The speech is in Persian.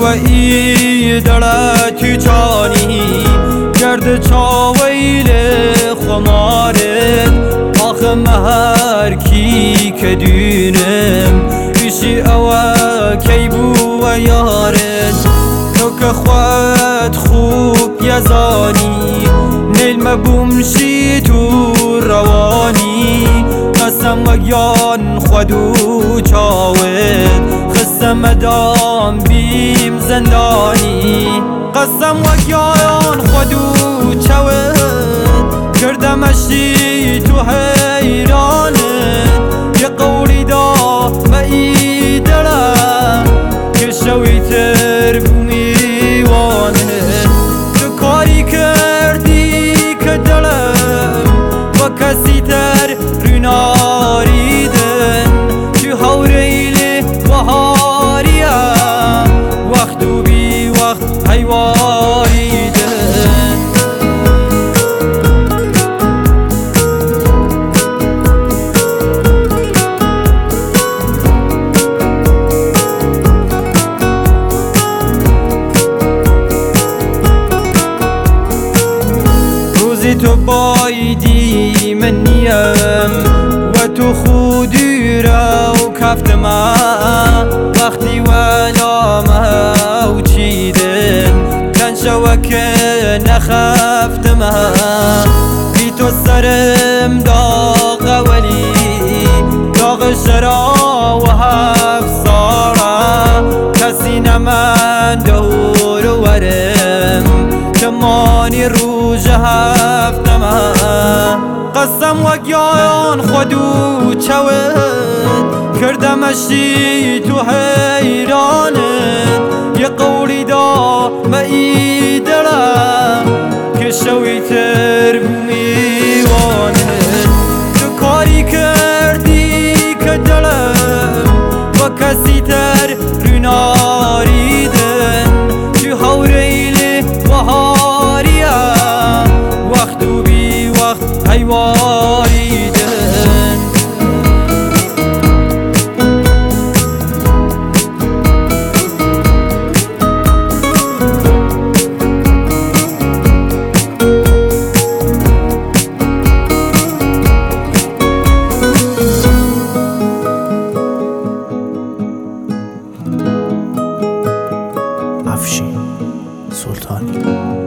ای دلت چانی گرد چاویل خمارت آخه مهر کی که دونم پیشی اوه کی بو و یارت تو که خود خوب یزانی نیل مبومشی تو روانی قسم وگیان خودو چاوت خسم دام بیم زندانی قسم وگیان خودو چاوت کردمشی تو حیرانت یه قولی دا و ای دلم که شوی تر بمیوانت تو کاری کردی که دلم و کسی تر روناریدن تو هوریل بهاریم وقت و بی وقت حیواریدن تو بایدی من نیم و تو خودی را و کفت ما وقتی ولا ما و چیدن کن شو که نخفت ما بی تو سرم داغ ولی داغ شرا و هفت سارا کسی نمن دور ورم کمانی روز هفتمه قسم وگیان خودو چوت کردمشی تو حیرانت یه قولی دا و ای دلم که شوی تر بمیوانت تو کاری کردی که دلم و کسی تر روناریدن تو هوریل بهاریم وقت و بی وقت حیواریدن افشین سلطانی